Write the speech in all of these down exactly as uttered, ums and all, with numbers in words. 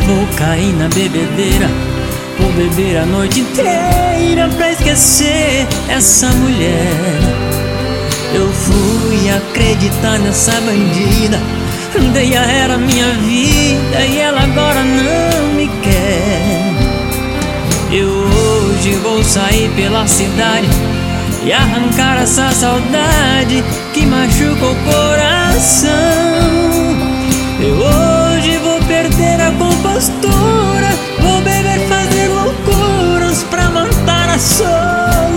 vou cair na bebedeira, vou beber a noite inteira pra esquecer essa mulher. Eu fui acreditar nessa bandida, dei a ela minha vida e ela agora não me quer. Eu hoje vou sair pela cidade e arrancar essa saudade que machuca o coração. Eu hoje vou perder a compostura, vou beber, fazer loucuras pra matar a solidão.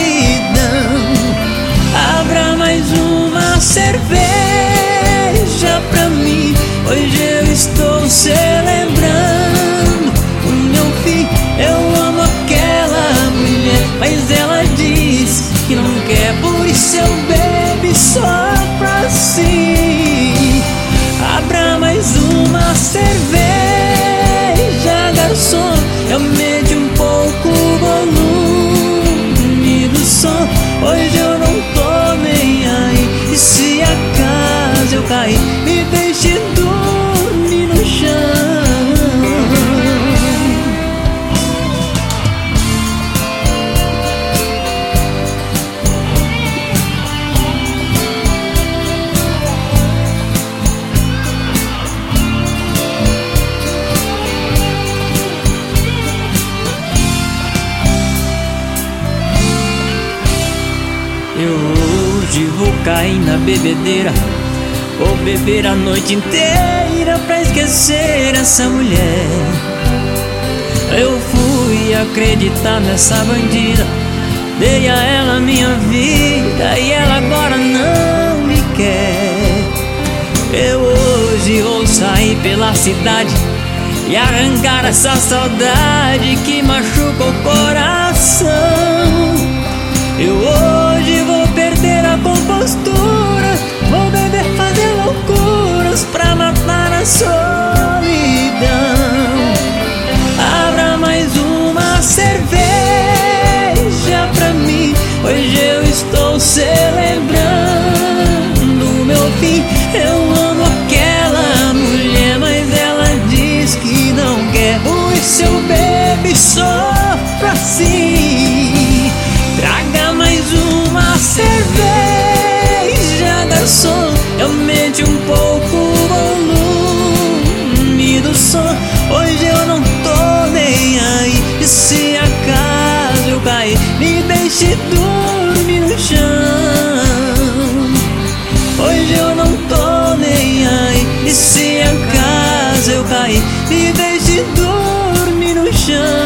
Abra mais uma cerveja pra mim, hoje eu estou celebrando o meu fim. Eu amo aquela mulher, mas ela diz que não quer, por isso eu bebo só pra si. Abra mais uma cerveja, garçom, aumente um pouco o volume do som. Hoje eu não tô nem aí, e se acaso eu cair, me deixe dormir no chão. Eu hoje vou cair na bebedeira, vou beber a noite inteira pra esquecer essa mulher. Eu fui acreditar nessa bandida, dei a ela minha vida e ela agora não me quer. Eu hoje vou sair pela cidade e arrancar essa saudade que machuca o coração. Eu hoje vou perder a compostura, vou beber, fazer loucuras pra matar a solidão. Abra mais uma cerveja pra mim, hoje eu estou celebrando o meu fim. Eu amo aquela mulher, mas ela diz que não quer, por isso eu bebo só pra si. Traga mais uma cerveja, garçom, aumente um pouco o volume do som. Hoje eu não tô nem aí, e se acaso eu cair, me deixe dormir no chão. Hoje eu não tô nem aí, e se acaso eu cair, me deixe dormir no chão.